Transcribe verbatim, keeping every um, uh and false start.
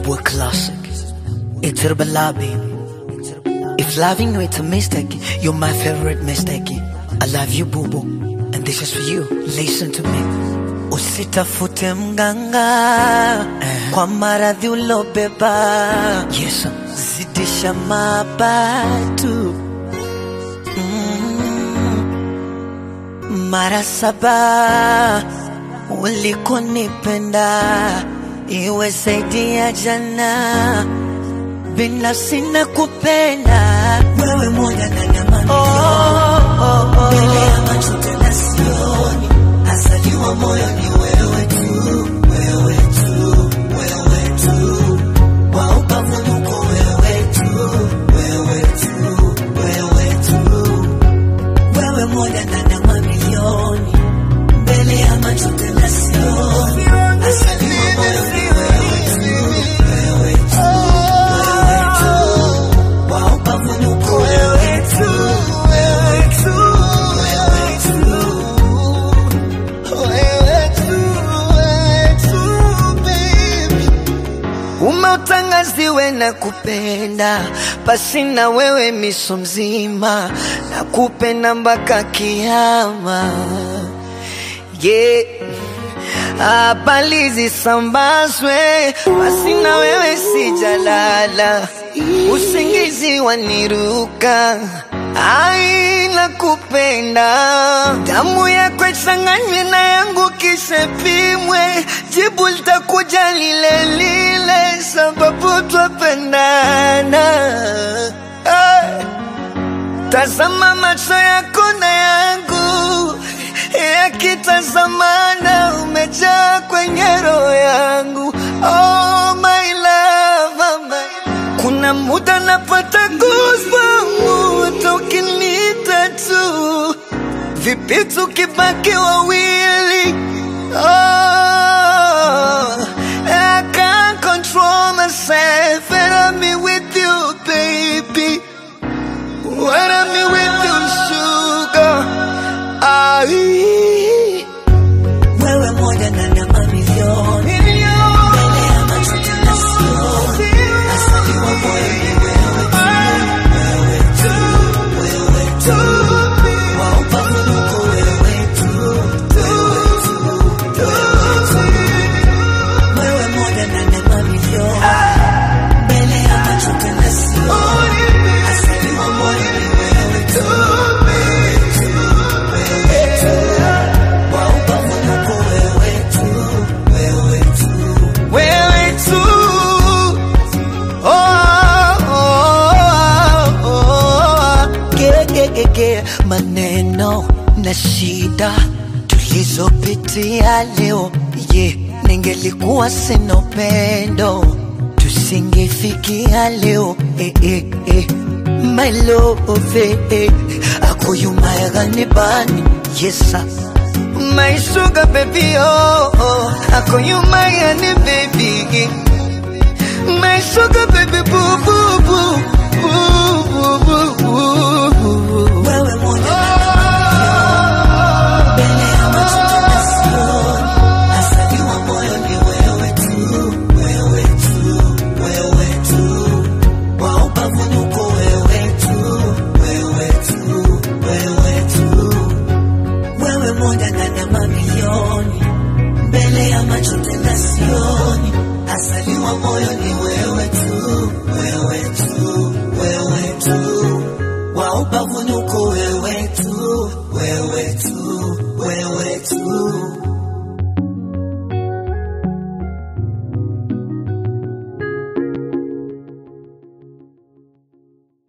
boy Classic. It's Herbalabi. If loving you it's a mistake, you're my favorite mistake. I love you, boo boo, and this is for you. Listen to me. Usitafute mganga kwa maradhi ulobeba. Yes, zidisha mabatu mm. Mara saba ulikonipenda iwe zaidi ya jana. Binafsi nakupenda wewe moja na nyama milioni. Oh, oh, oh. Mbele ya macho tena sioni, asaliwa moyo ni wewe tu, wewe tu, wewe tu. Wa upavunuko wewe tu, wewe tu, wewe tu. Wewe moja na nyama milioni. Mbele ya macho tena sioni, asaliwa moyo ni wewe tu, wewe tu. Umeutangaziwe na kupenda, pasi na wewe miso mzima, na kupenda mpaka kiyama. Yeah, habari zisambazwe, pasi na wewe sijalala, usingizi waniruka. Ai nakupenda, damu yako ichanganywe na yangu kisha pimwe, jibu litakuja lile lile, sababu twapendana. Hey, tazama macho yako na yangu yakitazamana, umejaa kwenye roho yangu. Oh my love, my... kuna muda napata goosebumps ukinita tu, vipi tukibaki wawili? Oh, I can't control myself when I'm with you, baby. When I'm with you, sugar. Ai, wewe moja na nyama milioni. Mbele ya macho tena sioni, asaliwa moyo ni wewe tu, wewe tu, wewe tu. Wa upavunuko wewe tu, wewe tu, wewe tu. Wewe moja na nyama milioni. Mbele ya macho tena sioni, asaliwa moyo ni wewe tu, wewe tu, wewe tu. Wa upavunuko wewe tu, wewe tu, wewe tu. Oh, oh, oh, oh. Ge, ge, ge, ge. Maneno na shida tulizopitia leo, yeah. Ningelikuwa sina upendo tusingefikia leo, eh, eh, eh. My love, eh, eh. Akuyumaya nibani, yes sir. My sugar baby, oh, oh. Akuyumaya ni baby, my sugar baby, boo, boo, boo, boo, boo, boo, boo. Wewe moja na mbele ya macho tena sioni, asaliwa moyo ni wewe tu, wewe tu, wewe tu. Wa upavunuko wewe tu, wewe tu, wewe tu. Wewe moja na nyama milioni. Mbele ya macho tena sioni, asaliwa moyo ni wewe tu, wewe tu, wewe tu. Wa upavunuko wewe tu, wewe tu, wewe tu.